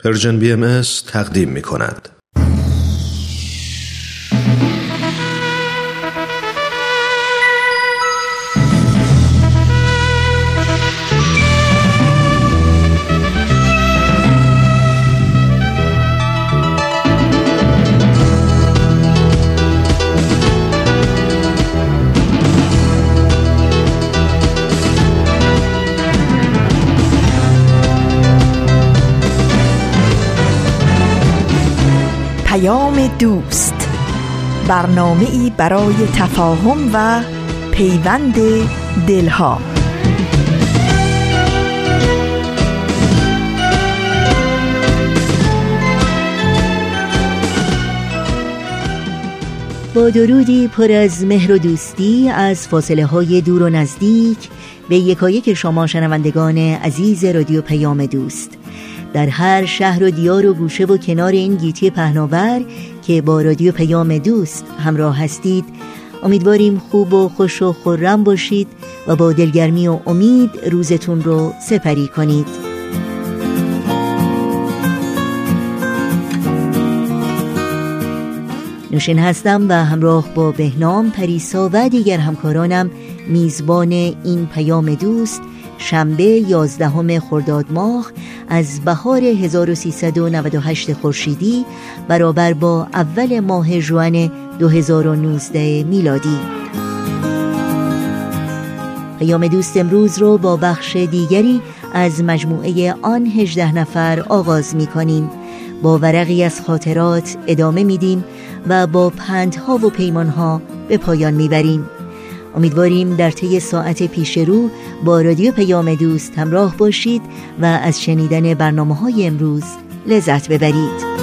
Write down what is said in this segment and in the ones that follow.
پرژن BMS تقدیم می کند. دوست، برنامه‌ای برای تفاهم و پیوند دلها. با درودی پر از مهر و دوستی از فاصله‌های دور و نزدیک به یکایک شما شنوندگان عزیز رادیو پیام دوست، در هر شهر و دیار و گوشه و کنار این گیتی پهناور که با رادیو پیام دوست همراه هستید، امیدواریم خوب و خوش و خرم باشید و با دلگرمی و امید روزتون رو سپری کنید. نوشین هستم و همراه با بهنام، پریسا و دیگر همکارانم میزبان این پیام دوست شنبه 11 خرداد ماه از بهار 1398 خورشیدی برابر با اول ماه ژوئن 2019 میلادی. پیام دوست امروز رو با بخش دیگری از مجموعه آن 18 نفر آغاز می کنیم. با ورقی از خاطرات ادامه میدیم و با پندها و پیمانها به پایان میبریم. امیدواریم در طی ساعت پیش رو با رادیو پیام دوست همراه باشید و از شنیدن برنامه‌های امروز لذت ببرید.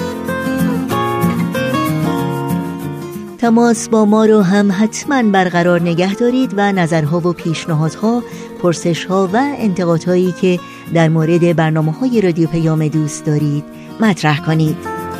تماس با ما رو هم حتما برقرار نگه دارید و نظرها و پیشنهادها، پرسش‌ها و انتقادهایی که در مورد برنامه‌های رادیو پیام دوست دارید مطرح کنید.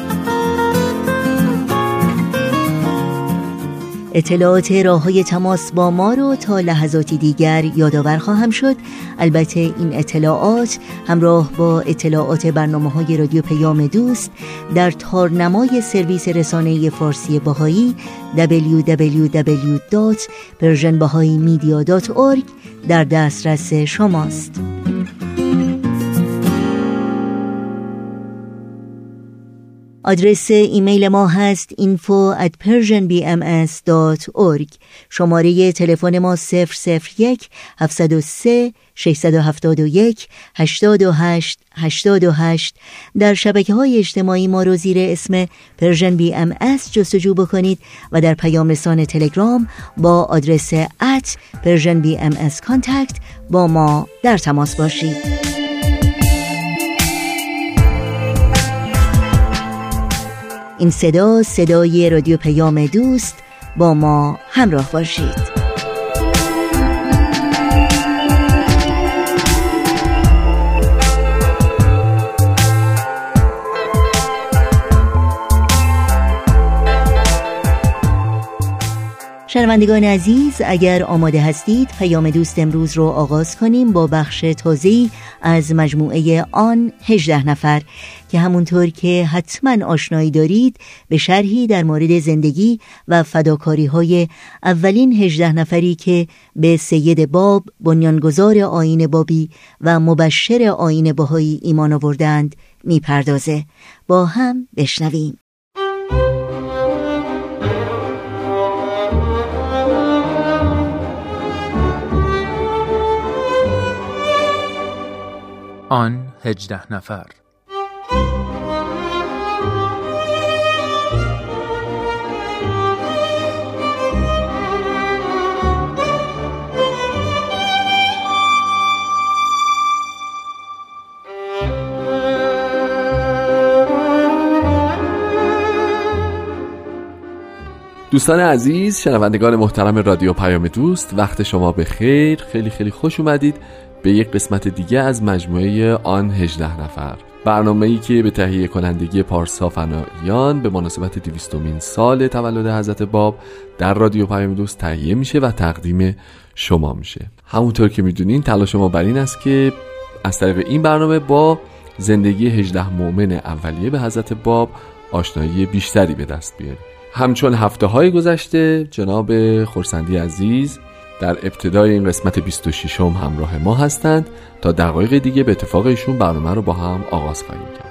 اطلاعات راه‌های تماس با ما رو تا لحظاتی دیگر یادآور خواهم شد. البته این اطلاعات همراه با اطلاعات برنامه‌های رادیو پیام دوست در تارنمای سرویس رسانه فارسی بهایی www.persianbahaimedia.org در دسترس شماست. آدرس ایمیل ما هست info@persianbms.org. شماره تلفن ما 001-773-671-88-88. در شبکه‌های اجتماعی ما رو زیر اسم پرژن BMS جستجو بکنید و در پیام رسان تلگرام با آدرس @persianbmscontact با ما در تماس باشید. این صدای رادیو پیام دوست، با ما همراه باشید. شنوندگان عزیز، اگر آماده هستید پیام دوست امروز رو آغاز کنیم با بخش تازه‌ای از مجموعه آن 18 نفر که همونطور که حتما آشنایی دارید به شرحی در مورد زندگی و فداکاری‌های اولین 18 نفری که به سید باب، بنیانگذار آیین بابی و مبشر آیین بهایی ایمان آوردند میپردازه. با هم بشنویم. آن 18 نفر. دوستان عزیز، شنوندگان محترم رادیو پیام دوست، وقت شما بخیر. خیلی خیلی خوش اومدید به یک قسمت دیگه از مجموعه آن 18 نفر، برنامه‌ای که به تهیه کنندگی پارسا فناییان به مناسبت 200مین سال تولد حضرت باب در رادیو پیام دوست تهیه میشه و تقدیم شما میشه. همونطور که میدونین تلاش ما بر این است که از طریق این برنامه با زندگی 18 مؤمن اولیه به حضرت باب آشنایی بیشتری به دست بیاریم. همچون هفته‌های گذشته جناب خورسندی عزیز در ابتدای این قسمت 26 همراه ما هستند تا دقایق دیگه به اتفاق ایشون برنامه رو با هم آغاز خواهیم کرد.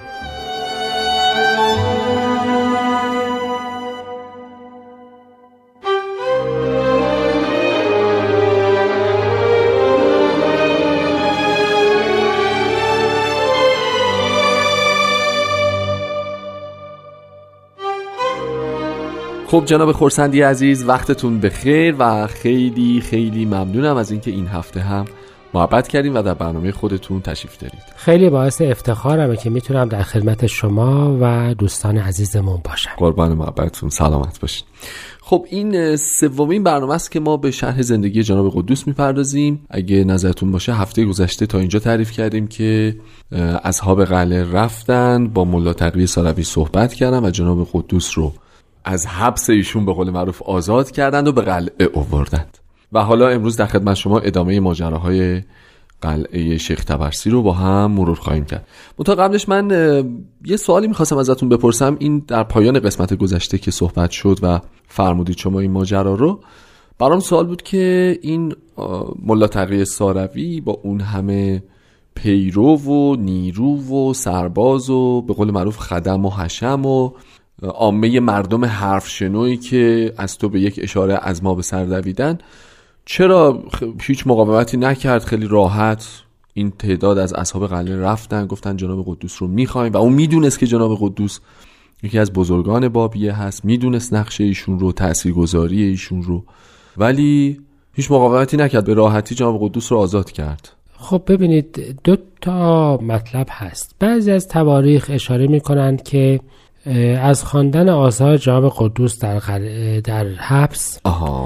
خب جناب خورسندی عزیز، وقتتون بخیر و خیلی خیلی ممنونم از اینکه این هفته هم محبت کردیم و در برنامه خودتون تشریف دارید. خیلی باعث افتخارمه که میتونم در خدمت شما و دوستان عزیزمون باشم. قربان محبتتون، سلامت باشید. خب این سومین برنامه است که ما به شرح زندگی جناب قدوس میپردازیم. اگه نظرتون باشه هفته گذشته تا اینجا تعریف کردیم که اصحاب قلعه رفتن با ملا تقی ساروی صحبت کردن و جناب قدوس رو از حبس ایشون به قول معروف آزاد کردند و به قلعه آوردند. و حالا امروز در خدمت شما ادامه ماجراهای قلعه شیخ طبرسی رو با هم مرور خواهیم کرد. منتها قبلش من یه سوالی میخواستم ازتون بپرسم. این در پایان قسمت گذشته که صحبت شد و فرمودید شما این ماجرا رو، برام سوال بود که این ملا تقی ساروی با اون همه پیرو و نیرو و سرباز و به قول معروف خدم و حشم و عامه مردم حرف شنوی که از تو به یک اشاره از ما به سر دویدن، چرا هیچ مقاومتی نکرد؟ خیلی راحت این تعداد از اصحاب قلعه رفتن، گفتن جناب قدوس رو میخوایم و اون میدونست که جناب قدوس یکی از بزرگان بابیه هست، میدونست نقشه ایشون رو، تاثیرگذاری ایشون رو، ولی هیچ مقاومتی نکرد، به راحتی جناب قدوس رو آزاد کرد. خب ببینید، دو تا مطلب هست. بعضی از تواریخ اشاره میکنند که از خواندن آثار جناب قدوس در حبس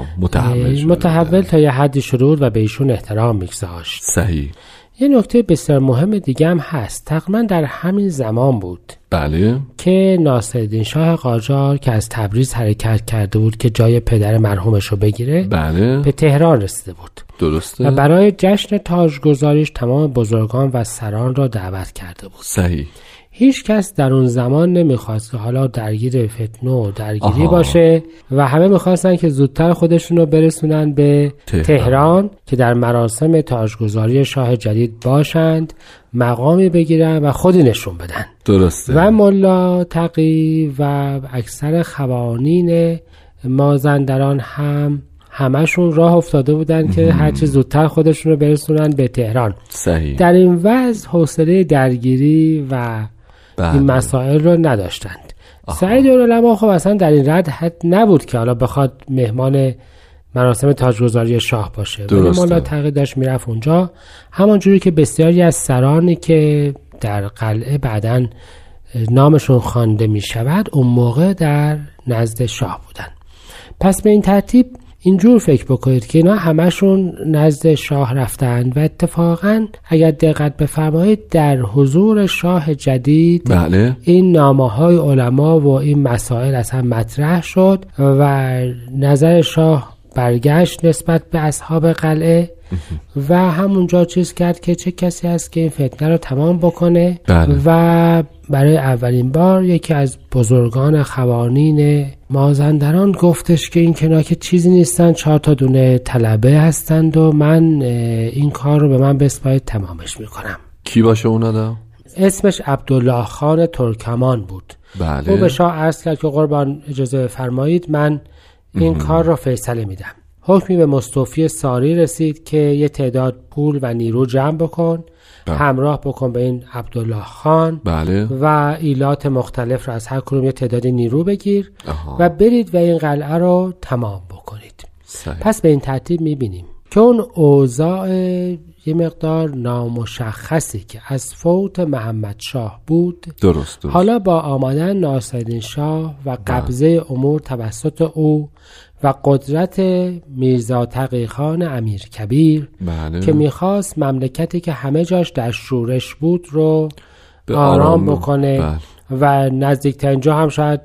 متحول تا یه حدی شروع و به ایشون احترام میگذاشت. صحیح. یه نکته بسیار مهم دیگه هم هست. تقریبا در همین زمان بود بله که ناصرالدین شاه قاجار که از تبریز حرکت کرده بود که جای پدر مرحومش رو بگیره، بله، به تهران رسیده بود. درسته. و برای جشن تاجگذاریش تمام بزرگان و سران را دعوت کرده بود. صحیح. هیچ کس در اون زمان نمیخواست که حالا درگیر فتنه و درگیری باشه و همه میخواستن که زودتر خودشون رو برسونن به تهران که در مراسم تاجگذاری شاه جدید باشند، مقامی بگیرن و خودی نشون بدن. درسته. و ملا تقی و اکثر خوانین مازندران هم همشون راه افتاده بودن که هرچی زودتر خودشون رو برسونن به تهران. صحیح. در این وضع حوصله درگیری و این مسائل رو نداشتند. سعید العلماء خب اصلا در این رد نبود که حالا بخواد مهمان مراسم تاجگذاری شاه باشه. ولی ملا تقی داشت میرفت اونجا، همانجوری که بسیاری از سرانی که در قلعه بعداً نامشون خوانده می شود اون موقع در نزد شاه بودن. پس به این ترتیب اینجور فکر بکنید که اینا همشون نزد شاه رفتن و اتفاقا اگر دقت بفرمایید در حضور شاه جدید بله. این نامه‌های علما و این مسائل اصلا مطرح شد و نظر شاه برگشت نسبت به اصحاب قلعه و همونجا چیز کرد که چه کسی هست که این فتنه رو تمام بکنه. بله. و برای اولین بار یکی از بزرگان خوانین مازندران گفتش که این کنار که چیزی نیستن، 4 تا دونه طلبه هستند و من این کار رو به من بسپارید تمامش میکنم. کی باشه اون آدم؟ اسمش عبدالله خان ترکمان بود. بله. او به شاه عرض کرد که قربان اجازه فرمایید من این کار رو فیصله میدم. حکمی به مستوفی ساری رسید که یه تعداد پول و نیرو جمع بکن، همراه بکن به این عبدالله خان. بله. و ایلات مختلف رو از هر کدوم یه تعداد نیرو بگیر و برید و این قلعه رو تمام بکنید. صحیح. پس به این ترتیب میبینیم که اون اوضاع یه مقدار نامشخصی که از فوت محمد شاه بود درست. حالا با آمدن ناصرالدین شاه و قبضه امور توسط او و قدرت میرزا تقی خان امیرکبیر بله. که میخواست مملکتی که همه جاش در شورش بود رو آرام بکنه. بله. و نزدیکترین جا هم شاید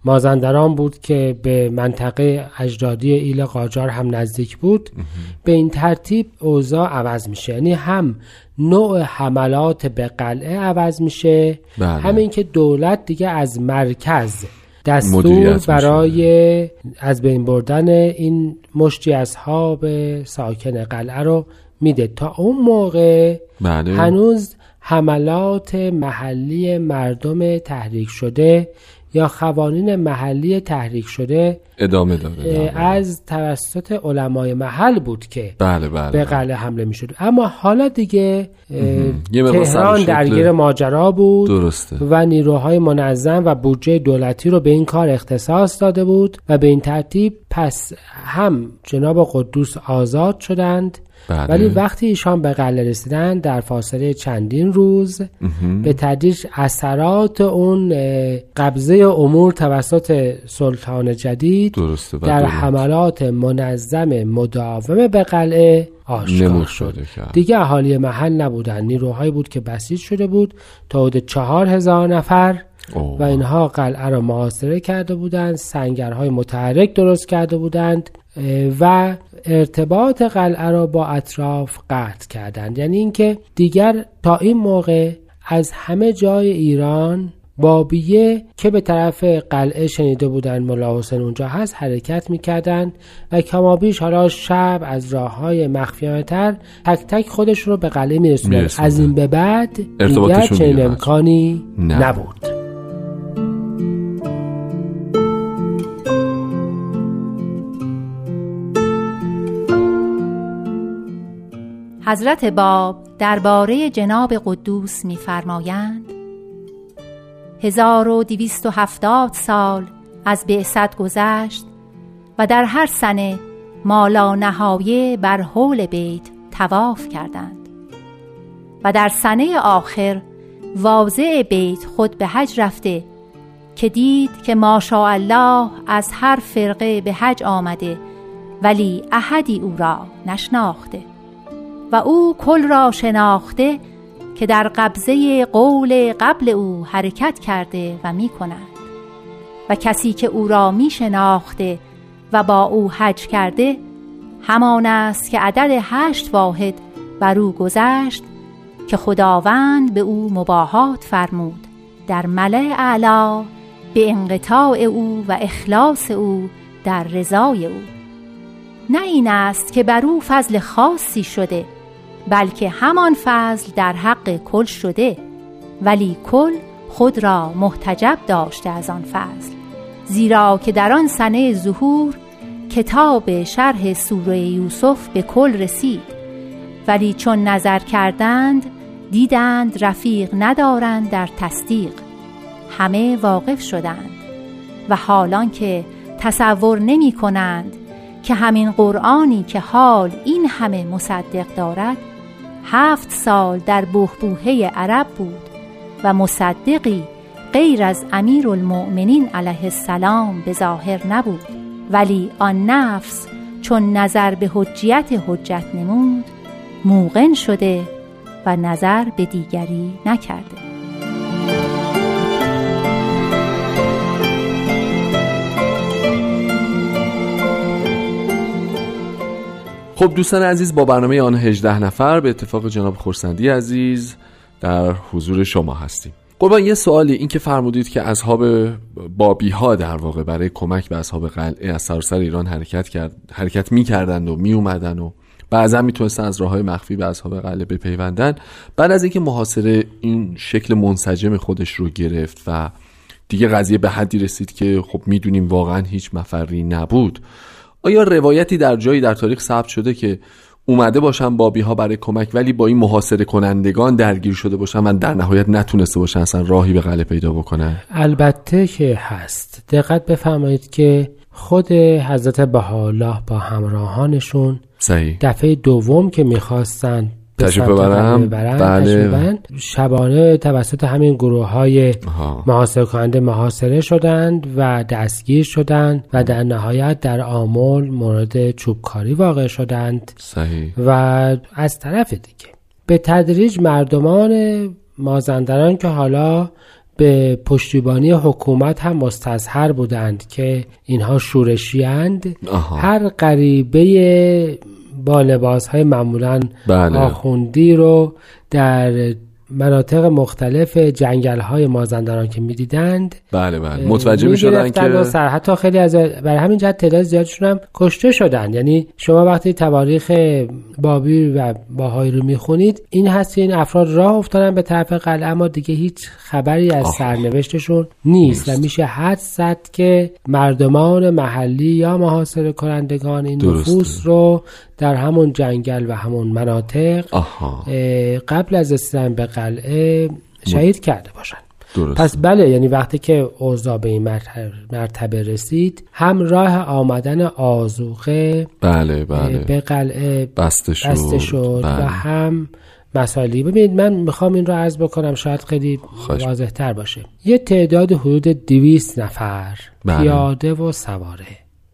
مازندران بود که به منطقه اجدادی ایل قاجار هم نزدیک بود. به این ترتیب اوضاع عوض میشه، یعنی هم نوع حملات به قلعه عوض میشه، همین که دولت دیگه از مرکز دستور برای از بین بردن این مشتی اصحاب ساکن قلعه رو میده. تا اون موقع هنوز حملات محلی مردم تحریک شده یا قوانین محلی تحریک شده ادامه داره از توسط علمای محل بود که به قلعه حمله میشد. اما حالا دیگه تهران درگیر ماجرا بود. درسته. و نیروهای منظم و بودجه دولتی رو به این کار اختصاص داده بود و به این ترتیب پس هم جناب قدوس آزاد شدند. ولی وقتی ایشان به قلعه رسیدن در فاصله چندین روز به تدریج اثرات اون قبضه امور توسط سلطان جدید در حملات منظم مداوم به قلعه آشکار شد. دیگه اهالی محل نبودن، نیروهایی بود که بسیج شده بود تا حدود 4000 نفر و اینها قلعه را محاصره کرده بودند، سنگرهای متحرک درست کرده بودند و ارتباط قلعه را با اطراف قطع کردند. یعنی اینکه دیگر تا این موقع از همه جای ایران بابیه که به طرف قلعه شنیده بودن ملا حسین اونجا هست حرکت میکردن و کمابیش حالا شب از راههای مخفیانه‌تر تک تک خودش رو به قلعه میرسوندن. از این به بعد دیگر چنین امکانی نبود. حضرت باب درباره جناب قدوس می‌فرمایند 1270 سال از بعثت گذشت و در هر سنه مالا نهایه بر حول بیت طواف کردند و در سنه آخر واضع بیت خود به حج رفته که دید که ماشاءالله از هر فرقه به حج آمده ولی احدی او را نشناخته و او کل را شناخته که در قبضه قول قبل او حرکت کرده و می کند و کسی که او را می شناخته و با او حج کرده همان است که عدد 8 واحد بر او گذشت که خداوند به او مباهات فرمود در ملأ اعلی به انقطاع او و اخلاص او در رضای او. نه این است که بر او فضل خاصی شده بلکه همان فضل در حق کل شده ولی کل خود را محتجب داشته از آن فضل، زیرا که در آن سنه ظهور کتاب شرح سوره یوسف به کل رسید ولی چون نظر کردند دیدند رفیق ندارند در تصدیق، همه واقف شدند و حالان که تصور نمی کنند که همین قرآنی که حال این همه مصدق دارد 7 سال در بحبوحه عرب بود و مصدقی غیر از امیرالمؤمنین علیه السلام به ظاهر نبود، ولی آن نفس چون نظر به حجت نمود موقن شده و نظر به دیگری نکرده. خب دوستان عزیز، با برنامه آن 18 نفر به اتفاق جناب خورسندی عزیز در حضور شما هستیم. قربان یه سوالی، این که فرمودید که اصحاب بابی ها در واقع برای کمک به اصحاب قلعه از سراسر ایران حرکت می‌کردند و میومدن و بعضا میتونستن از راههای مخفی به اصحاب قلعه بپیوندن. بعد از اینکه محاصره این شکل منسجم خودش رو گرفت و دیگه قضیه به حدی رسید که خب میدونیم واقعا هیچ مفری نبود، آیا روایتی در جایی در تاریخ ثبت شده که اومده باشن بابی ها برای کمک ولی با این محاصره کنندگان درگیر شده باشن و در نهایت نتونسته باشن اصلا راهی به قلعه پیدا بکنن؟ البته که هست. دقت بفرمایید که خود حضرت بهاءالله با همراهانشون دفعه دوم که میخواستن تشریف ببرن شبانه توسط همین گروه های محاصره کننده محاصره شدند و دستگیر شدند و در نهایت در آمل مورد چوبکاری واقع شدند. و از طرف دیگه به تدریج مردمان مازندران که حالا به پشتیبانی حکومت هم مستظهر بودند که اینها شورشی‌اند. هر غریبه با لباس‌های معمولاً آخوندی رو در مناطق مختلف جنگل‌های مازندران که می‌دیدند متوجه می‌شدن که حتی خیلی از برای همین جهت تعداد زیادشون هم کشته شدن. یعنی شما وقتی تواریخ بابی و باهایی رو می‌خونید این هست که این افراد راه افتادن به طرف قلعه اما دیگه هیچ خبری از سرنوشتشون نیست و میشه حدس زد که مردمان محلی یا محاصره کنندگان این نفوس رو در همون جنگل و همون مناطق قبل از رسیدن به قلعه شهید کرده باشن. پس بله، یعنی وقتی که اوضاع به این مرتبه رسید هم راه آمدن آذوقه به قلعه بسته شد و هم مسائلی. ببینید من میخوام این رو عرض بکنم شاید خیلی واضح تر باشه. یه تعداد حدود 200 نفر پیاده و سواره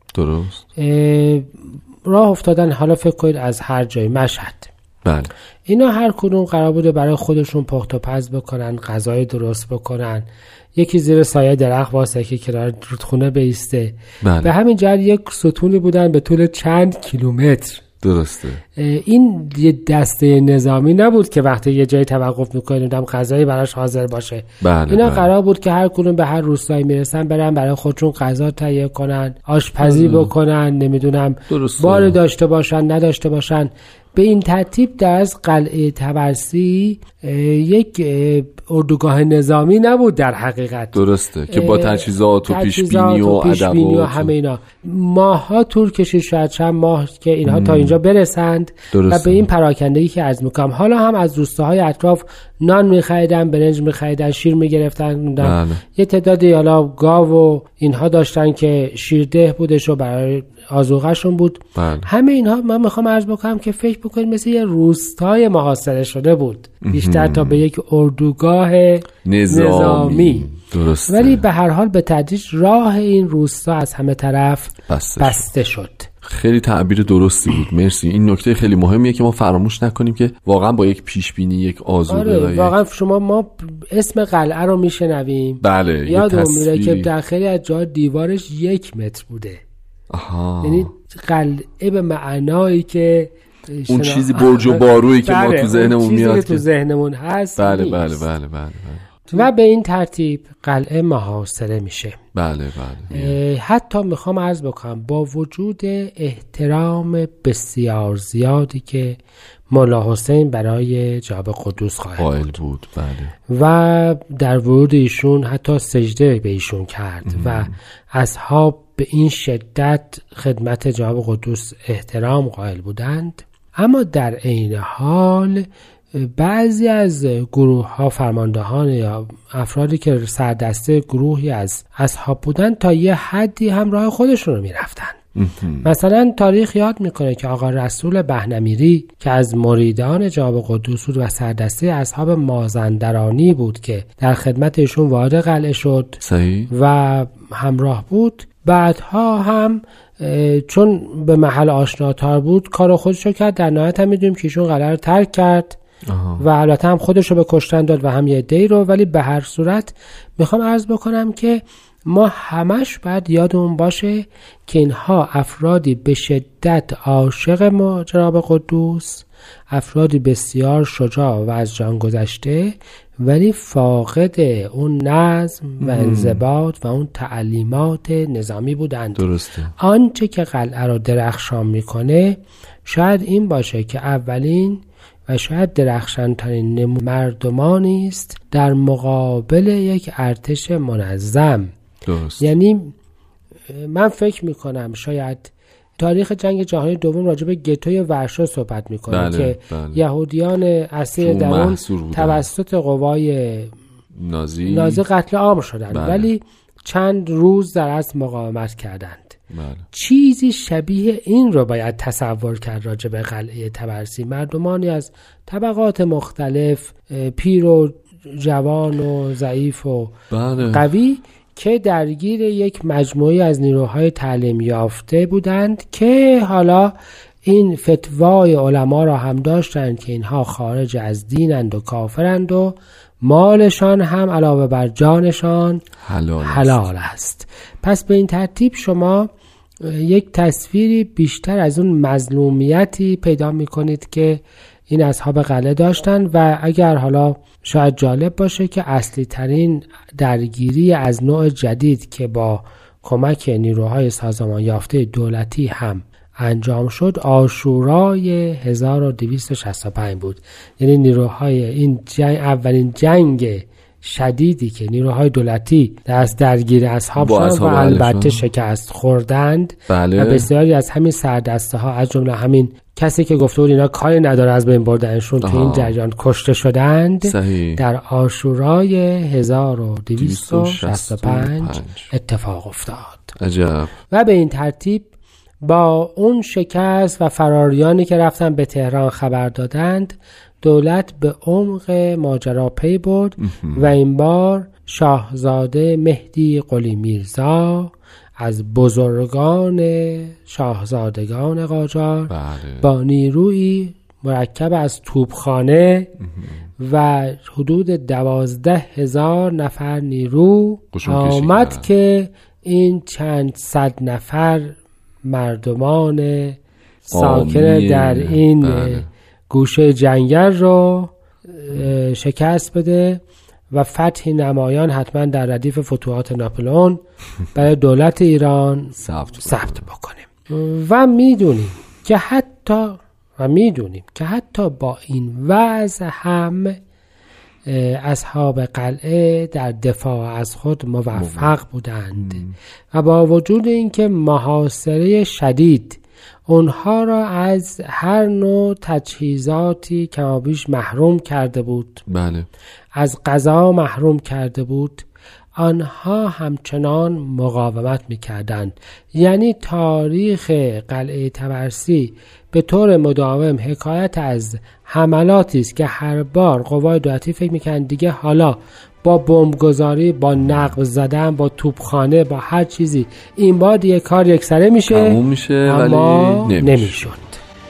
راه افتادن. حالا فکر کنید از هر جای مشهد. اینا هر کدوم قرار بوده برای خودشون پخت و پز بکنن، غذای درست بکنن، یکی زیر سایه درخت واسه که کنار رودخونه بیسته. به همین جهت یک ستونی بودن به طول چند کیلومتر. درسته. این یه دسته نظامی نبود که وقتی یه جایی توقف میکنه دم غذایی براش حاضر باشه. اینا قرار بود که هر کدوم به هر روستایی میرسن برن برای خودشون غذا تهیه کنن، آشپزی بکنن، نمیدونم بار داشته باشن نداشته باشن. به این ترتیب در از قلعه طبرسی یک اردوگاه نظامی نبود در حقیقت. درسته که با تجهیزات و پیشبینی و ادوات و همه اینا ماها طول کشید، شاید چند ماه که اینها تا اینجا برسند. و به این پراکندگی که عرض میکنم حالا هم از روستاهای اطراف نان میخریدن، برنج میخریدن، شیر میگرفتن. یه تعدادی حالا گاو و اینها داشتن که شیرده بودش و برای آذوقه‌شون بود. همه اینها من میخوام عرض بکنم که فکر بکنید مثل یه روستای محاصره شده بود، بیشتر تا به یک اردوگاه نظامی. درسته. ولی به هر حال به تدریج راه این روستا از همه طرف بسته شد. خیلی تعبیر درستی بود، مرسی. این نکته خیلی مهمیه که ما فراموش نکنیم که واقعا با یک پیشبینی، یک آذوقه واقعا ما اسم قلعه رو میشنویم یادمون میره که در خیلی از جاها دیوارش 1 متر بوده. یعنی قلعه به معنایی که اون چیزی برج و بارویی که ما تو ذهنمون میاد، که تو ذهنمون هست. بله. و به این ترتیب قلعه محاصره میشه. حتی میخوام عرض بکنم با وجود احترام بسیار زیادی که مولا حسین برای جناب قدوس قائل بود و در ورود ایشون حتی سجده به ایشون کرد و اصحاب به این شدت خدمت جناب قدوس احترام قائل بودند، اما در عین حال بعضی از گروه ها، فرماندهان یا افرادی که سردسته گروهی از اصحاب بودن تا یه حدی هم راه خودشون رو میرفتن. مثلا تاریخ یاد میکنه که آقا رسول بهنمیری که از مریدان جناب قدوس بود و سردسته اصحاب مازندرانی بود که در خدمت ایشون وارد قلعه شد و همراه بود، بعدها هم چون به محل آشناتر بود کار خودش رو کرد. در نهایت هم میدونیم که ایشون قلعه رو ترک کرد و البته هم خودش رو به کشتن داد و هم یه عده‌ای رو. ولی به هر صورت میخوام عرض بکنم که ما همش باید یادمون باشه که اینها افرادی به شدت عاشق ما جناب قدوس، افرادی بسیار شجاع و از جان گذشته، ولی فاقد اون نظم و انضباط و اون تعلیمات نظامی بودند. درسته. آنچه که قلعه رو درخشان میکنه شاید این باشه که اولین و شاید درخشان‌ترین مردمانی است در مقابل یک ارتش منظم. درست. یعنی من فکر میکنم شاید تاریخ جنگ جهانی دوم راجع به گتوی ورشو صحبت میکنه که یهودیان اسیر در اون توسط قوای نازی قتل عام شدند، ولی چند روز در اصل مقاومت کردند. چیزی شبیه این رو باید تصور کرد راجع به قلعه طبرسی. مردمانی از طبقات مختلف، پیر و جوان و ضعیف و قوی، که درگیر یک مجموعه از نیروهای تعلیم یافته بودند که حالا این فتوای علما را هم داشتند که اینها خارج از دینند و کافرند و مالشان هم علاوه بر جانشان حلال است. پس به این ترتیب شما یک تصویری بیشتر از اون مظلومیتی پیدا میکنید که این اصحاب قلعه داشتن. و اگر حالا شاید جالب باشه که اصلی ترین درگیری از نوع جدید که با کمک نیروهای سازمان یافته دولتی هم انجام شد عاشورای 1265 بود. یعنی نیروهای این جنگ، اولین جنگ شدیدی که نیروهای دولتی دست درگیر اصحاب شدن و البته شکست خوردند. بله. و بسیاری از همین سردسته ها از جمله همین کسی که گفته بود اینا کاری نداره از بین بردنشون تو این جریان کشته شدند. صحیح. در عاشورای 1265 اتفاق افتاد. عجب. و به این ترتیب با اون شکست و فراریانی که رفتن به تهران خبر دادند، دولت به عمق ماجرا پی برد و این بار شاهزاده مهدی قلی میرزا از بزرگان شاهزادگان قاجار با نیروی مرکب از توپخانه و حدود 12,000 نفر نیرو آمد که این چند صد نفر مردمان ساکن در این گوشه جنگل رو شکست بده و فتح نمایان حتما در ردیف فتوحات ناپلئون برای دولت ایران ثبت بکنیم. و میدونیم که حتی با این وضع هم اصحاب قلعه در دفاع از خود موفق بودند و با وجود اینکه محاصره شدید اونها را از هر نوع تجهیزاتی کمابیش محروم کرده بود، بله، از غذا محروم کرده بود، آنها همچنان مقاومت میکردند. یعنی تاریخ قلعه طبرسی به طور مداوم حکایت از حملاتی است که هر بار قوای دولتی فکر میکنند دیگه حالا با بمبگذاری، با نقب زدن، با توپخانه، با هر چیزی این بار دیگه کار یکسره میشه، تموم میشه، اما ولی نمیشد.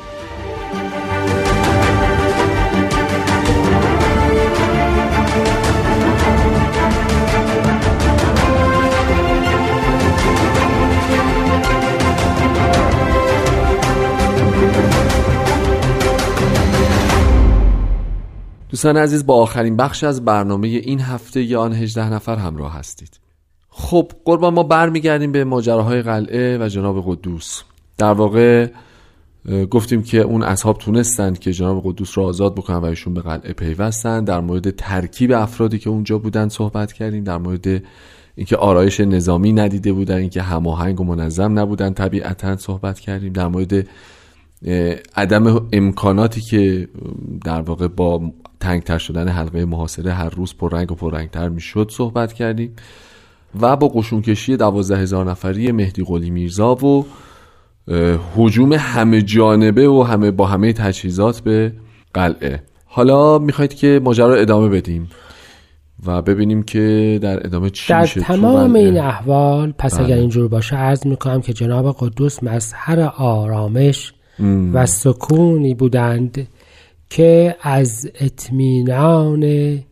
دوستان عزیز، با آخرین بخش از برنامه این هفته ی آن 18 نفر همراه هستید. خب قربان، ما برمیگردیم به ماجراهای قلعه و جناب قدوس. در واقع گفتیم که اون اصحاب تونستند که جناب قدوس رو آزاد بکنن و ایشون به قلعه پیوستن. در مورد ترکیب افرادی که اونجا بودن صحبت کردیم، در مورد اینکه آرایش نظامی ندیده بودن، اینکه هماهنگ و منظم نبودن طبیعتاً صحبت کردیم، در مورد عدم امکاناتی که در واقع با تنگتر شدن حلقه محاصره هر روز پررنگ و پررنگتر میشد صحبت کردیم و با قشونکشی 12,000 نفری مهدی قلی میرزا و هجوم همه جانبه و همه با همه تجهیزات به قلعه. حالا میخواید که ماجرا رو ادامه بدیم و ببینیم که در ادامه چی میشه. در تمام این احوال پس اگر اینجور باشه عرض میکنم که جناب قدوس مظهر آرامش و سکونی بودند که از اطمینان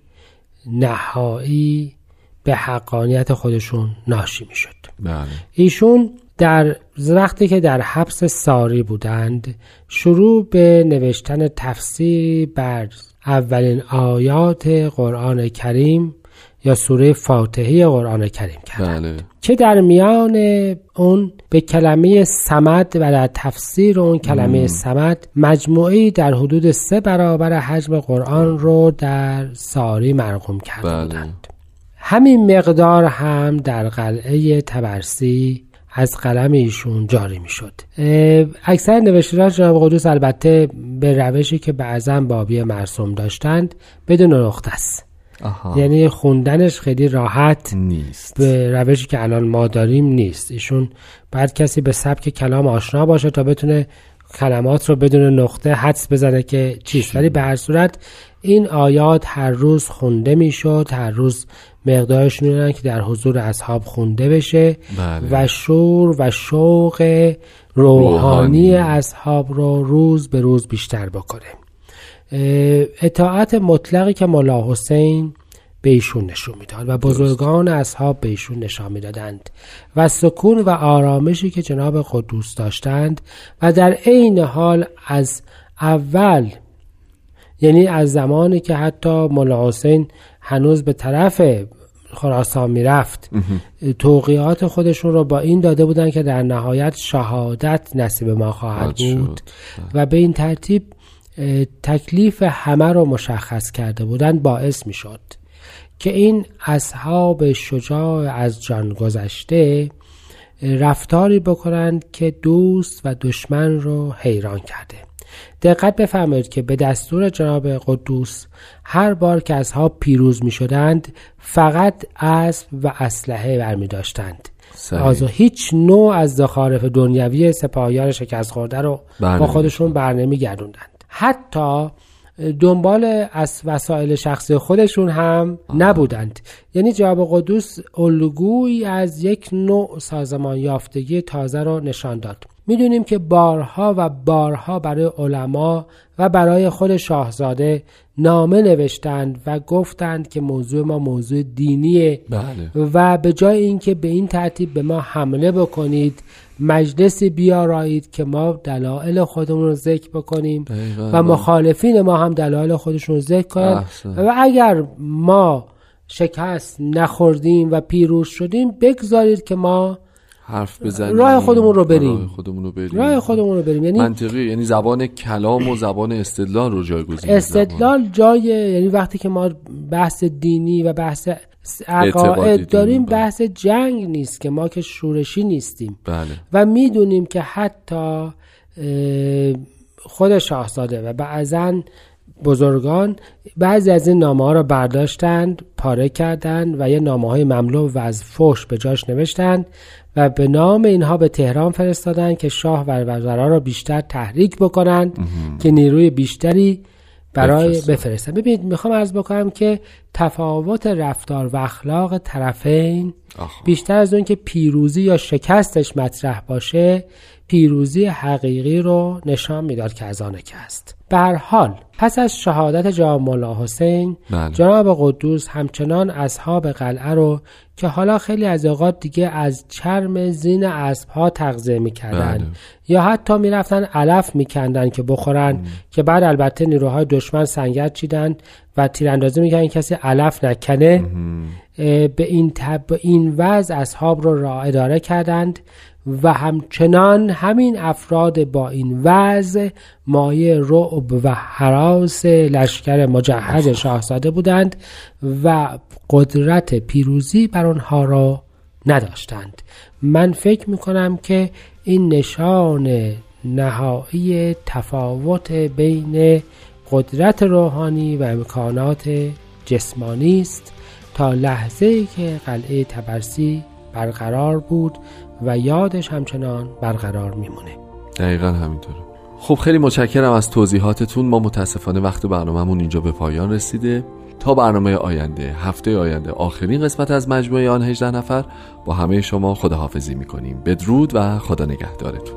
نهایی به حقانیت خودشون ناشی میشد. بله. ایشون در وقتی که در حبس ساری بودند شروع به نوشتن تفسیری بر اولین آیات قرآن کریم یا سوره فاتحه قرآن کریم کردند. بله. که در میان اون به کلمه صمد و در تفسیر اون کلمه صمد مجموعی در حدود 3 برابر حجم قرآن رو در ساری مرقوم کرده بودند. همین مقدار هم در قلعه طبرسی از قلم ایشون جاری می شد. اکثر نوشته‌ها جناب قدوس البته به روشی که بعضاً بابی مرسوم داشتند بدون نقطه است. یعنی خوندنش خیلی راحت نیست، به روشی که الان ما داریم نیست. ایشون بعد کسی به سبک کلام آشنا باشه تا بتونه کلمات رو بدون نقطه حدس بزنه که چیست. ولی به هر صورت این آیات هر روز خونده میشد، هر روز مقدارش میدونن که در حضور اصحاب خونده بشه. بله. و شور و شوق روحانی اصحاب رو روز به روز بیشتر بکنه. اطاعت مطلقی که مولا حسین به ایشون نشون میداد و بزرگان اصحاب به ایشون نشان میدادند و سکون و آرامشی که جناب قدوس داشتند و در عین حال از اول، یعنی از زمانی که حتی مولا حسین هنوز به طرف خراسان میرفت توقیات خودشون رو با این داده بودن که در نهایت شهادت نصیب ما خواهد بود و به این ترتیب تکلیف همه رو مشخص کرده بودن، باعث می شد که این اصحاب شجاع از جان گذشته رفتاری بکنند که دوست و دشمن رو حیران کرده. دقت بفرمایید که به دستور جناب قدوس هر بار که اصحاب پیروز می شدند فقط اسب و اسلحه برمی داشتند. از هیچ نوع از زخارف دنیوی سپاهیان شکست خورده رو با خودشون برنمی گردوندند. حتی دنبال از وسایل شخصی خودشون هم نبودند. یعنی جناب قدوس الگویی از یک نوع سازمان یافتگی تازه رو نشان داد. میدونیم که بارها و بارها برای علما و برای خود شاهزاده نامه نوشتند و گفتند که موضوع ما موضوع دینیه و به جای اینکه به این ترتیب به ما حمله بکنید مجلسی بیارایید که ما دلایل خودمون رو ذکر بکنیم و مخالفین ما هم دلایل خودشون رو ذکر کنند و اگر ما شکست نخوردیم و پیروز شدیم بگذارید که ما حرف بزنیم، راه خودمون رو بریم. یعنی منطقی، یعنی زبان کلام و زبان استدلال رو جایگزین. استدلال یعنی وقتی که ما بحث دینی و بحث عقاید داریم بحث جنگ نیست که ما که شورشی نیستیم. و میدونیم که حتی خود شاهزاده و بعضن بزرگان بعضی از این نامه‌ها رو برداشتند، پاره کردند و یه نامه‌های مملو و از فحش به جاش نوشتند و به نام اینها به تهران فرستادند که شاه و وزرا را بیشتر تحریک بکنند که نیروی بیشتری برای بفرستن. ببینید میخوام عرض بکنم که تفاوت رفتار و اخلاق طرفین بیشتر از اون که پیروزی یا شکستش مطرح باشه پیروزی حقیقی رو نشان میداد که از آنه که است. به هر حال پس از شهادت جناب مولا حسین جناب قدوس همچنان اصحاب قلعه رو که حالا خیلی از اوقات دیگه از چرم زین اسب‌ها تغذیه می‌کردن یا حتی می‌رفتن علف می‌کندن که بخورن که بعد البته نیروهای دشمن سنگر چیدن و تیراندازی می‌کردن کسی علف نکنه، به این وضع اصحاب رو اداره کردند و همچنان همین افراد با این وضع مایه رعب و هراس لشکر مجهز شاهزاده بودند و قدرت پیروزی بر آنها را نداشتند. من فکر میکنم که این نشان نهایی تفاوت بین قدرت روحانی و امکانات جسمانی است تا لحظه‌ای که قلعه طبرسی برقرار بود و یادش همچنان برقرار میمونه. دقیقاً همینطوره. خب خیلی متشکرم از توضیحاتتون. ما متاسفانه وقت برنامه‌مون اینجا به پایان رسیده. تا برنامه آینده، هفته آینده، آخرین قسمت از مجموعه آن 18 نفر، با همه شما خداحافظی میکنیم. بدرود و خدا نگهدارتون.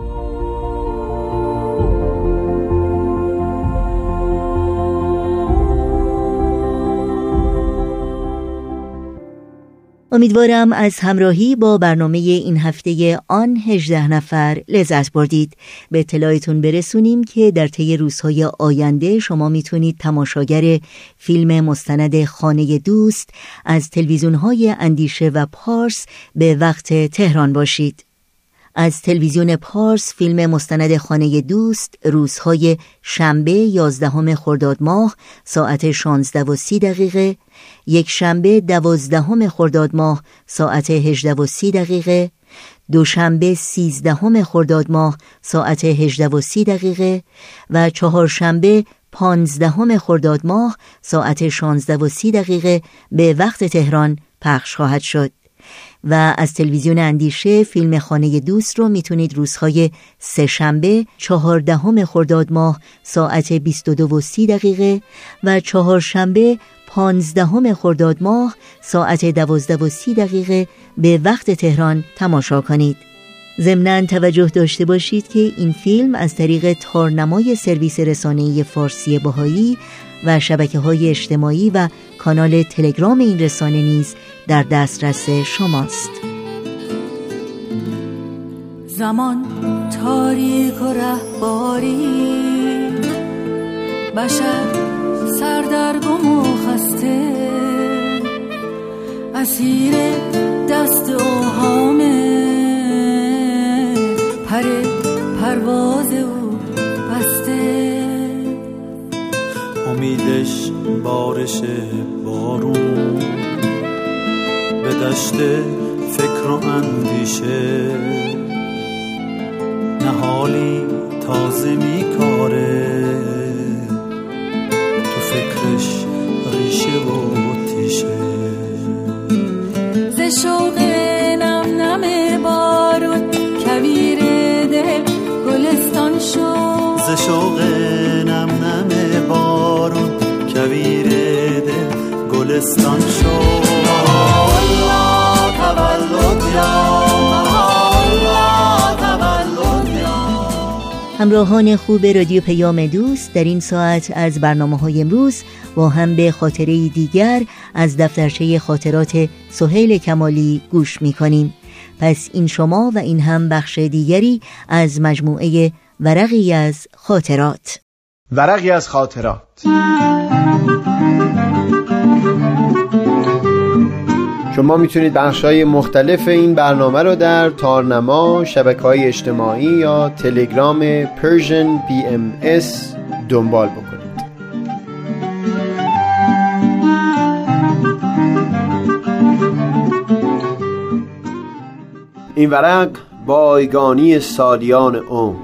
امیدوارم از همراهی با برنامه این هفته آن 18 نفر لذت بردید. به اطلاعتون برسونیم که در طی روزهای آینده شما میتونید تماشاگر فیلم مستند خانه دوست از تلویزیون‌های اندیشه و پارس به وقت تهران باشید. از تلویزیون پارس فیلم مستند خانه دوست روزهای شنبه 11 خرداد ماه ساعت 16:30، یک شنبه 12 خرداد ماه ساعت 18:30، دوشنبه 13 خرداد ماه ساعت 18:30 و چهارشنبه 15 خرداد ماه ساعت 16:30 به وقت تهران پخش خواهد شد. و از تلویزیون اندیشه فیلم خانه دوست رو میتونید روزهای سه‌شنبه 14 خرداد ماه ساعت 22:30 و چهارشنبه 15 خرداد ماه ساعت 12:30 به وقت تهران تماشا کنید. ضمناً توجه داشته باشید که این فیلم از طریق تارنمای سرویس رسانه‌ای فارسی بهایی و شبکه‌های اجتماعی و کانال تلگرام این رسانه نیز در دسترس شماست. زمان تاریک و رهباری، بشر سردرگم و خسته، اسیر دست اوهامه، پرواز او بسته. امیدش بارش بارون، به دشت فکر و اندیشه، نهالی تازه میکاره، تو فکرش ریشه و تیشه. ز شوق نم نم بارون، کویر دل گلستان شد. ز شوق نم نم بارون، کویر دل گلستان شد. الله تولد یا همراهان خوب رادیو پیام دوست، در این ساعت از برنامه‌های امروز با هم به خاطره دیگر از دفترچه خاطرات سهیل کمالی گوش می‌کنیم. پس این شما و این هم بخش دیگری از مجموعه ورقی از خاطرات. ورقی از خاطرات. شما میتونید بخش‌های مختلف این برنامه رو در تارنما، شبکه‌های اجتماعی یا تلگرام Persian BMS دنبال بکنید. این ورق بایگانی سالیان عمر.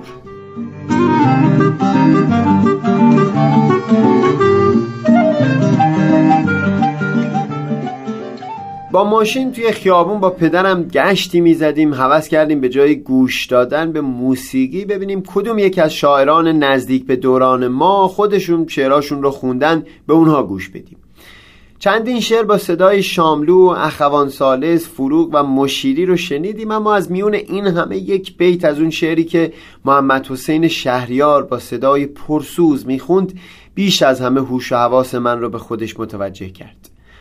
با ماشین توی خیابون با پدرم گشتی میزدیم، هوس کردیم به جای گوش دادن به موسیقی ببینیم کدوم یک از شاعران نزدیک به دوران ما خودشون شعراشون رو خوندن، به اونها گوش بدیم. چندین شعر با صدای شاملو، اخوان ثالث، فروغ و مشیری رو شنیدیم، اما از میون این همه یک بیت از اون شعری که محمد حسین شهریار با صدای پرسوز میخوند بیش از همه هوش و حواس من رو به خودش متوجه کرد.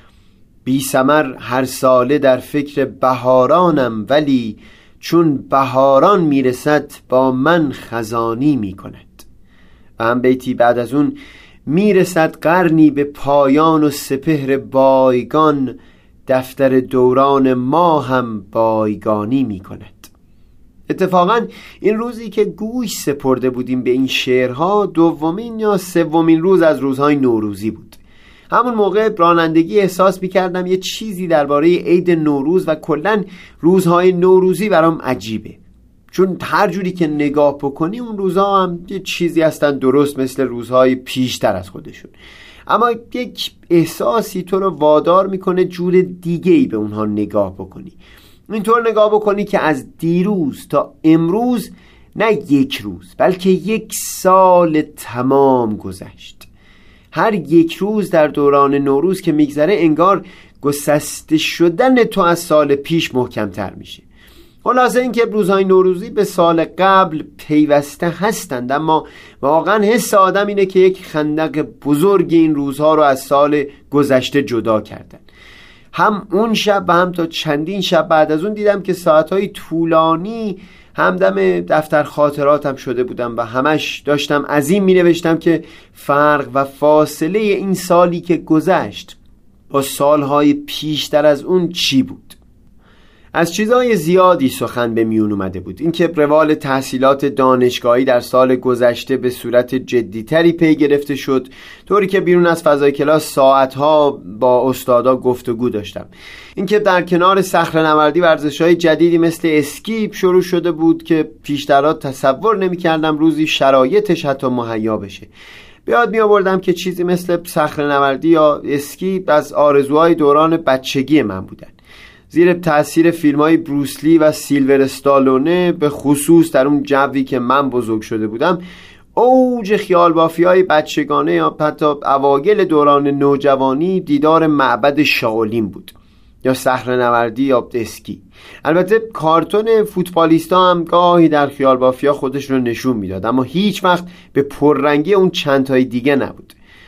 بی ثمر هر ساله در فکر بهارانم، ولی چون بهاران میرسد با من خزانی میکند. و هم بیتی بعد از اون میرسد قرنی به پایان و سپهر بایگان، دفتر دوران ما هم بایگانی میکند. اتفاقا این روزی که گوش سپرده بودیم به این شعرها دومین یا سومین روز از روزهای نوروزی بود. همون موقع رانندگی احساس می‌کردم یه چیزی درباره عید نوروز و کلاً روزهای نوروزی برام عجیبه، چون هر جوری که نگاه بکنی اون روزها هم یه چیزی هستن درست مثل روزهای پیشتر از خودشون، اما یک احساسی تو رو وادار میکنه جور دیگه‌ای به اونها نگاه بکنی. اینطور نگاه بکنی که از دیروز تا امروز نه یک روز بلکه یک سال تمام گذشت. هر یک روز در دوران نوروز که میگذره انگار گسسته شدن تو از سال پیش محکمتر میشه. خلاصه این که روزهای نوروزی به سال قبل پیوسته هستند، اما واقعا حس آدم اینه که یک خندق بزرگ این روزها رو از سال گذشته جدا کردن. هم اون شب و هم تا چندین شب بعد از اون دیدم که ساعتهای طولانی همدم دفتر خاطراتم شده بودم و همش داشتم از این می نوشتم که فرق و فاصله این سالی که گذشت با سالهای پیشتر از اون چی بود. از چیزهای زیادی سخن به میون اومده بود. اینکه روال تحصیلات دانشگاهی در سال گذشته به صورت جدیتری پی گرفته شد، طوری که بیرون از فضای کلاس ساعتها با استادا گفتگو داشتم. اینکه در کنار صخره‌نوردی ورزش‌های جدیدی مثل اسکی شروع شده بود که پیشترها تصور نمی‌کردم روزی شرایطش حتی مهیا بشه. بیاد می آوردم که چیزی مثل صخره‌نوردی یا اسکی از آرزوهای دوران بچگی من بودن. زیر تأثیر فیلم‌های بروسلی و سیلور استالونه، به خصوص در اون جوی که من بزرگ شده بودم، اوج خیالبافی‌های بچگانه یا حتی اوایل دوران نوجوانی دیدار معبد شاولین بود، یا صخره‌نوردی یا اسکی. البته کارتون فوتبالیستا هم گاهی در خیالبافی‌ها خودش رو نشون میداد، اما هیچ وقت به پررنگی اون چند تای دیگه نبود.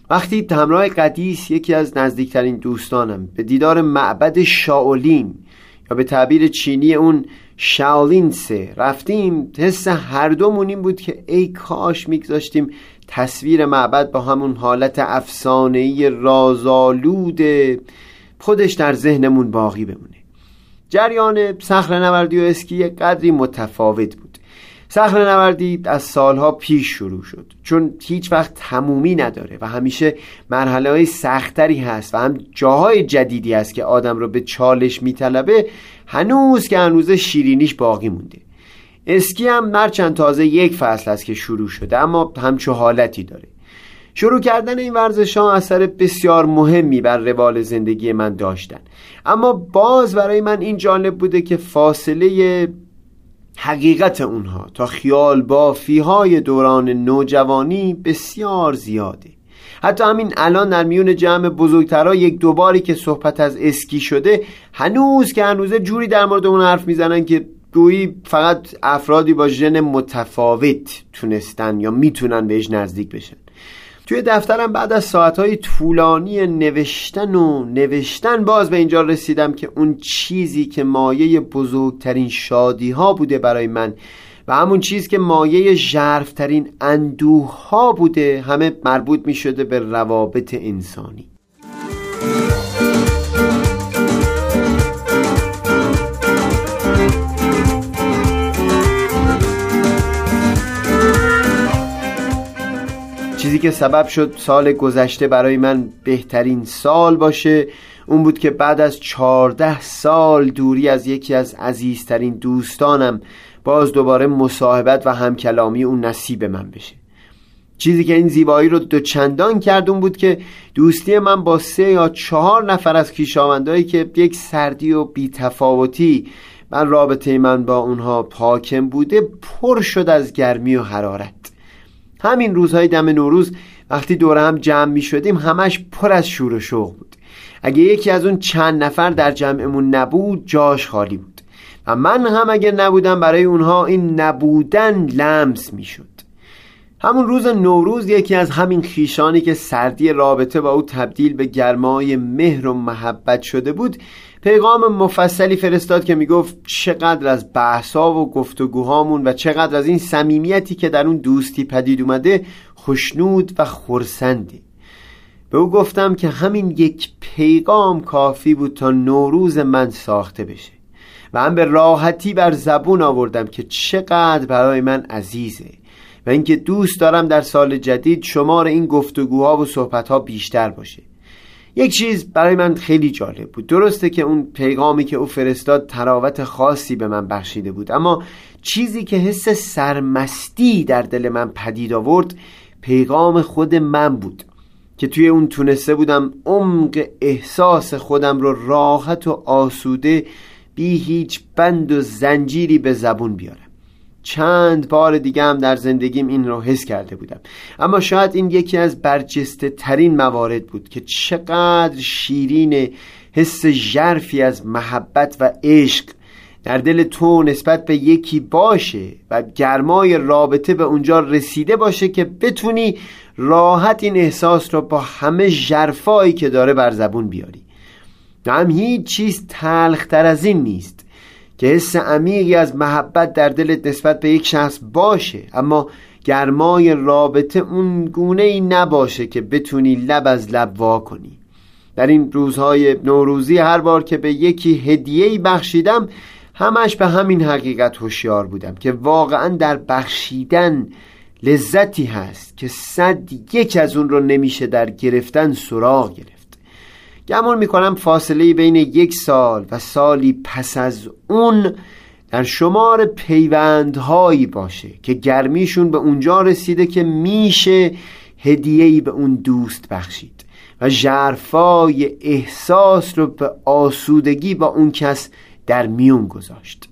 وقتی همراه قدیس، یکی از نزدیکترین دوستانم، به دیدار معبد شاولین یا به تعبیر چینی اون شاولینسه رفتیم، حس هر دومون این بود که ای کاش میگذاشتیم تصویر معبد با همون حالت افسانه‌ای رازآلود خودش در ذهنمون باقی بمونه. جریان صخره‌نوردی و اسکی قدری متفاوت بود. صخره‌نوردی از سالها پیش شروع شد، چون هیچ وقت تمومی نداره و همیشه مرحله‌های سختری هست و هم جاهای جدیدی هست که آدم رو به چالش میطلبه. هنوز که هنوز شیرینیش باقی مونده. اسکی هم هرچند تازه یک فصل است که شروع شده، اما همچو حالتی داره. شروع کردن این ورزش‌ها اثر بسیار مهمی بر روال زندگی من داشتن، اما باز برای من این جالب بوده که فاصله حقیقت اونها تا خیال بافی‌های دوران نوجوانی بسیار زیاده. حتی همین الان در میون جمع بزرگترها یک دوباری که صحبت از اسکی شده، هنوز که هنوزه جوری در مورد اون حرف میزنن که گویی فقط افرادی با ژن متفاوت تونستن یا میتونن بهش نزدیک بشن. توی دفترم بعد از ساعتهای طولانی نوشتن باز به اینجا رسیدم که اون چیزی که مایه بزرگترین شادی ها بوده برای من و همون چیز که مایه ژرف‌ترین اندوه ها بوده، همه مربوط می شده به روابط انسانی. چیزی که سبب شد سال گذشته برای من بهترین سال باشه اون بود که بعد از 14 سال دوری از یکی از عزیزترین دوستانم باز دوباره مصاحبت و همکلامی اون نصیب من بشه. چیزی که این زیبایی رو دوچندان کرد اون بود که دوستی من با 3 یا 4 نفر از خویشاوندایی که یک سردی و بی‌تفاوتی بر رابطه من با اونها حاکم بوده پر شد از گرمی و حرارت. همین روزهای دم نوروز وقتی دور هم جمع می شدیم همش پر از شور و شوق بود. اگه یکی از اون چند نفر در جمعمون نبود جاش خالی بود و من هم اگه نبودم برای اونها این نبودن لمس می شد. همون روز نوروز یکی از همین خویشانی که سردی رابطه با او تبدیل به گرمای مهر و محبت شده بود پیغام مفصلی فرستاد که میگفت چقدر از بحثا و گفتگوهامون و چقدر از این صمیمیتی که در اون دوستی پدید اومده خوشنود و خرسنده. به او گفتم که همین یک پیغام کافی بود تا نوروز من ساخته بشه و هم به راحتی بر زبون آوردم که چقدر برای من عزیزه و اینکه دوست دارم در سال جدید شمار این گفتگوها و صحبتها بیشتر باشه. یک چیز برای من خیلی جالب بود. درسته که اون پیغامی که او فرستاد تراوت خاصی به من بخشیده بود، اما چیزی که حس سرمستی در دل من پدید آورد پیغام خود من بود که توی اون تونسته بودم عمق احساس خودم رو راحت و آسوده بی هیچ بند و زنجیری به زبون بیارم. چند بار دیگه هم در زندگیم این رو حس کرده بودم، اما شاید این یکی از برجسته ترین موارد بود که چقدر شیرین حس ژرفی از محبت و عشق در دل تو نسبت به یکی باشه و گرمای رابطه به اونجا رسیده باشه که بتونی راحت این احساس رو با همه ژرفایی که داره بر زبون بیاری. هم هیچ چیز تلختر از این نیست که حس عمیقی از محبت در دلت نسبت به یک شخص باشه، اما گرمای رابطه اون گونه‌ای نباشه که بتونی لب از لب وا کنی. در این روزهای نوروزی هر بار که به یکی هدیه‌ای بخشیدم همش به همین حقیقت هوشیار بودم که واقعا در بخشیدن لذتی هست که 101 از اون رو نمیشه در گرفتن سراغ گرفت. گمان میکنم فاصله بین 1 سال و سالی پس از اون در شمار پیوندهایی باشه که گرمیشون به اونجا رسیده که میشه هدیه‌ای به اون دوست بخشید و ژرفای احساس رو به آسودگی با اون کس در میون گذاشت.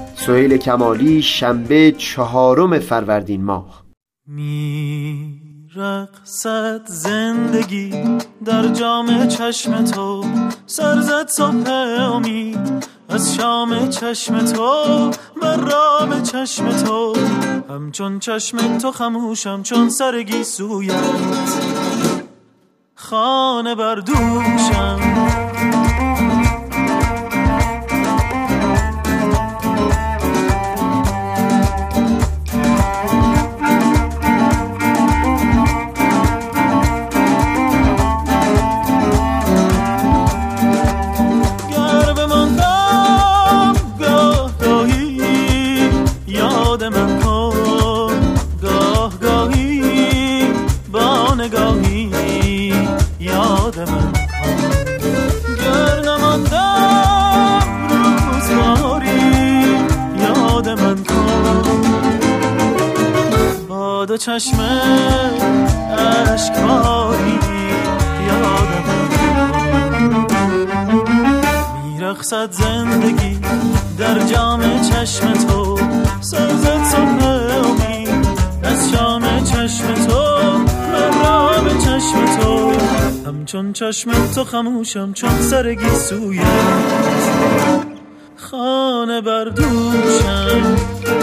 سهیل کمالی، شنبه 4 فروردین ماه. میرم رقصد زندگی در جام چشم تو، سر زد صبح امید از شام چشم تو، بر رام چشم تو، همچون چشم تو خموشم چون سر گیسویت، خانه بر دوشم. چشم اشکباری یادم میرقصد زندگی در جام چشم تو، سرزد صبح امید از شام چشم تو، مرام چشم تو، همچون چشم تو خموشم چون سر گیسویت، خانه بر دوشم.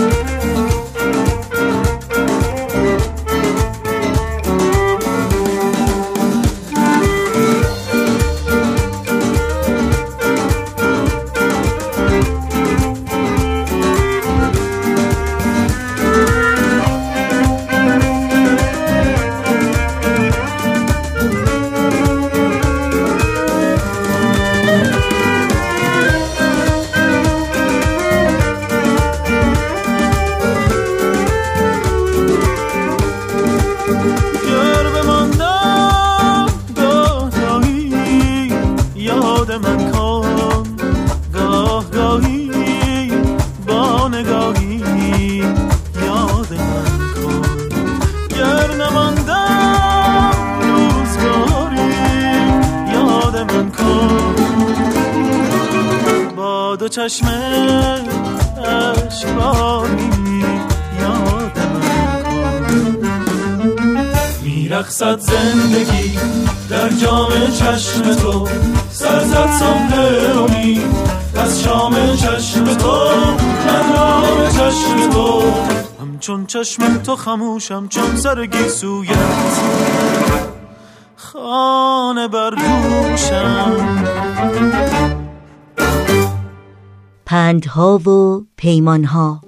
چشم اشکباری یادم میرقصد زندگی در جام چشم تو، سرزد صبح امید از شام چشم تو، مرام چشم تو، همچون چشم تو خموشم چون سر گیسویت، خانه بر دوشم. پندها و پیمانها.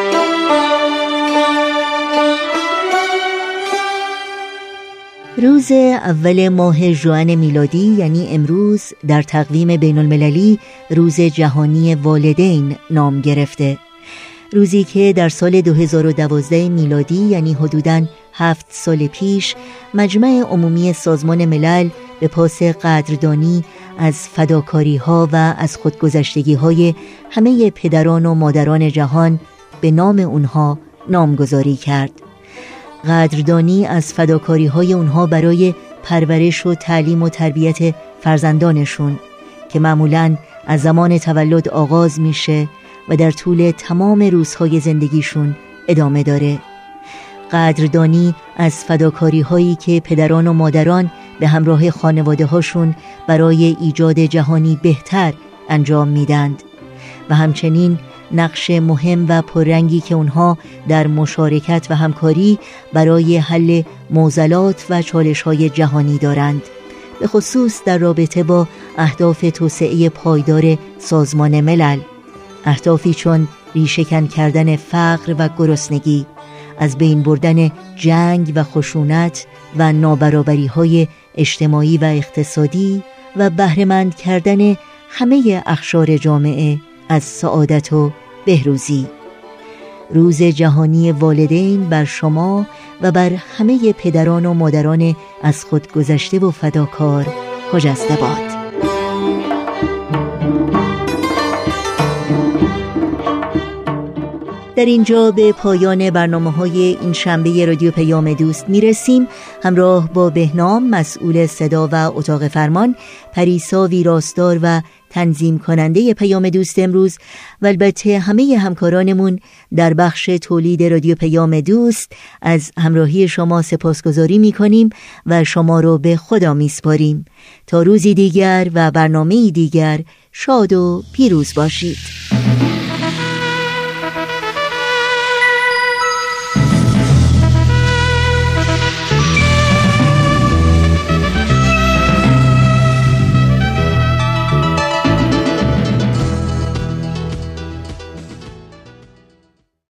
روز اول ماه ژوئن میلادی یعنی امروز در تقویم بین المللی روز جهانی والدین نام گرفته. روزی که در سال 2012 میلادی یعنی حدوداً 7 سال پیش مجمع عمومی سازمان ملل به پاس قدردانی از فداکاری‌ها و از خودگذشتگی‌های همه پدران و مادران جهان به نام اونها نامگذاری کرد. قدردانی از فداکاری‌های اونها برای پرورش و تعلیم و تربیت فرزندانشون که معمولاً از زمان تولد آغاز میشه و در طول تمام روزهای زندگیشون ادامه داره. قدردانی از فداکاری‌هایی که پدران و مادران به همراه خانواده هاشون برای ایجاد جهانی بهتر انجام میدند و همچنین نقش مهم و پررنگی که اونها در مشارکت و همکاری برای حل معضلات و چالش‌های جهانی دارند، به خصوص در رابطه با اهداف توسعه پایدار سازمان ملل، اهدافی چون ریشه‌کن کردن فقر و گرسنگی، از بین بردن جنگ و خشونت و نابرابری‌های اجتماعی و اقتصادی و بهره‌مند کردن همه اقشار جامعه از سعادت و بهروزی. روز جهانی والدین بر شما و بر همه پدران و مادران از خود گذشته و فداکار خجسته باد. در اینجا به پایان برنامه‌های این شنبه رادیو پیام دوست میرسیم. همراه با بهنام مسئول صدا و اتاق فرمان، پریسا ویراستار و تنظیم کننده پیام دوست امروز و البته همه همکارانمون در بخش تولید رادیو پیام دوست از همراهی شما سپاسگزاری می‌کنیم و شما رو به خدا می‌سپاریم. تا روزی دیگر و برنامه‌ای دیگر شاد و پیروز باشید.